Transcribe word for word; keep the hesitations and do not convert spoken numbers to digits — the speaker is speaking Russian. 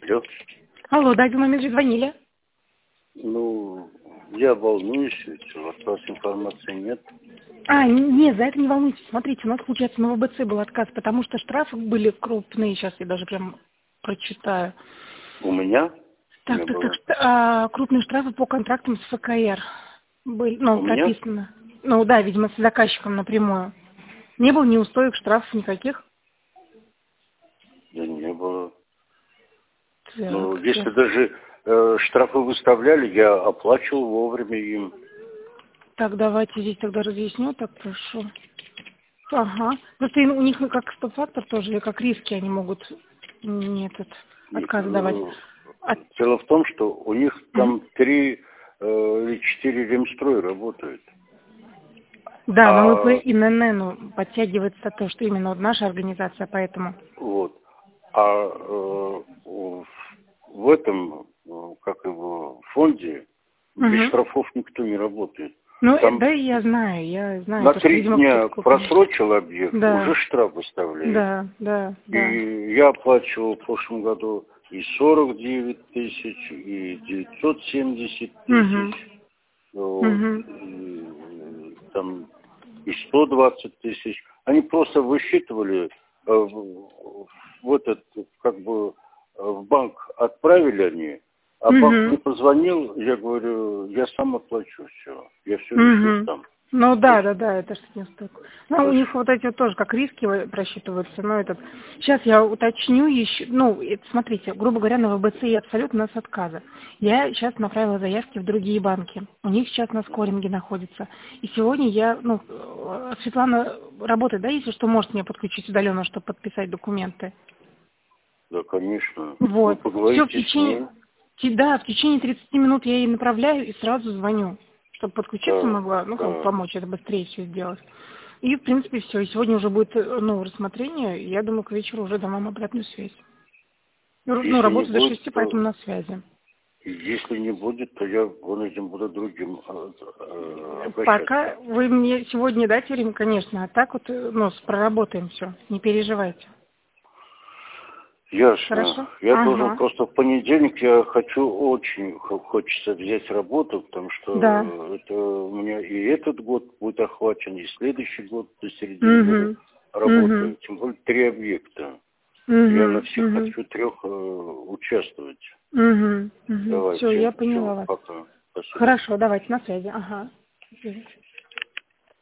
Алло. Алло, да, один момент же звонили. Ну, я волнуюсь, ведь от вас информации нет. А, нет, за это не волнуйтесь. Смотрите, у нас, получается, на ВБЦ был отказ, потому что штрафы были крупные. Сейчас я даже прям прочитаю. У меня Так, не так, так, было. что, а, крупные штрафы по контрактам с ФКР были, ну, У меня? прописано. Ну, да, видимо, с заказчиком напрямую. Не было неустоек, штрафов никаких. Да не было. Ну, Так, если сейчас. даже э, штрафы выставляли, я оплачивал вовремя им. Так, давайте здесь тогда разъясню, так, прошу. Ага. Просто у них как стоп-фактор тоже, или как риски они могут не этот Нет, отказ давать. э, А- Дело в том, что у них Мгм. там три э, или четыре ремстрой работают. Да, но мы по А ИНН ну, подтягивается то, что именно вот наша организация, поэтому. вот. А э, в в этом, э, как его, фонде без Мгм. штрафов никто не работает. Ну, э, Там да, я знаю, я знаю, на то, что, три видимо, кто-то дня купил. просрочил объект, уже Да, штраф выставляет. да, да, да. И я оплачивал в прошлом году и сорок девять тысяч, и девятьсот семьдесят тысяч, Угу. вот, Угу. и, э, там и сто двадцать тысяч. Они просто высчитывали, э, в в этот, как бы, э, в банк отправили они, а банк мне Угу. позвонил, я говорю, я сам оплачу все, я все решу Угу. сам. Ну То да, есть, да, да, это же не столько. Ну, то у есть, них вот эти вот тоже как риски вы- просчитываются, но этот. Сейчас я уточню еще, ну, это, смотрите, грубо говоря, на ВБЦ и абсолютно у нас отказа. Я сейчас направила заявки в другие банки. У них сейчас на скоринге находится. И сегодня я, ну, э, Светлана работает, да, если что, может меня подключить удаленно, чтобы подписать документы. да, конечно, вы Вот. Все в поговорите с течение, ней, те- да, в течение тридцати минут я ей направляю и сразу звоню, чтобы подключиться да, могла, ну, как бы да. помочь это быстрее все сделать. И, в принципе, все. И сегодня уже будет, э, ну, рассмотрение, и я думаю, к вечеру уже дам вам обратную связь. Ну, ну, Если не работаю до будет, шести, поэтому то на связи. если не будет, то я вынужден буду другим э, э, Пока обращаться. вы мне сегодня дайте время, конечно, а так вот, э, ну, с- проработаем все, не переживайте. Ясно. Хорошо? Я должен Ага. просто в понедельник, я хочу очень, хо- хочется взять работу, потому Да. что это у меня и этот год будет охвачен, и следующий год до середины года Угу. работаю. Угу. Тем более три объекта. Я на Угу. всех Угу. хочу трех э, участвовать. Угу. Угу. Все, Давайте. я Все, поняла вас. пока. Спасибо. Хорошо, давайте на связи. Ага.